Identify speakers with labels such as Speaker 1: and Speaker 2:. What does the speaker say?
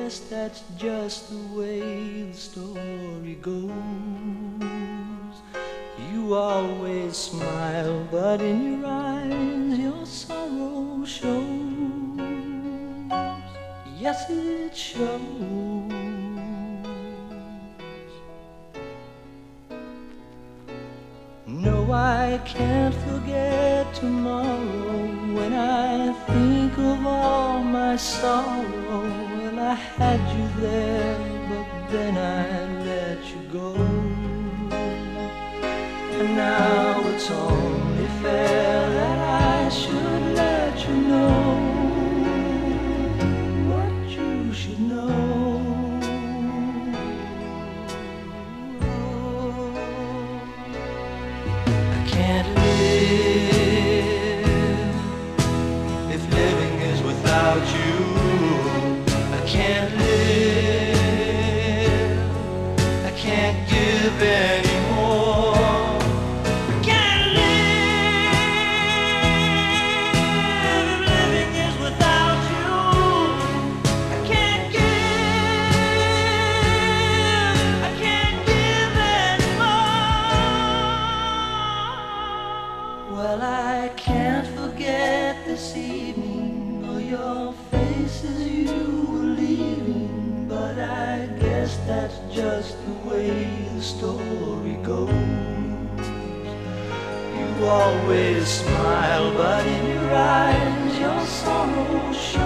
Speaker 1: guess that's just the way the story goes. You always smile, but in your eyes your sorrow shows. Yes, it shows. No, I can't forget tomorrow. When I think of all my sorrow, well, I had you there, but then I let you go. And now it's only fair that I should let you know what you should know. I can't live if living is without you. I can't live, I can't give anymore. I can't live if living is without you. I can't give anymore. Well, I can't forget this evening or your face as you were leaving, but I guess that's just the way the story goes. You always smile, but in your eyes your sorrow shows.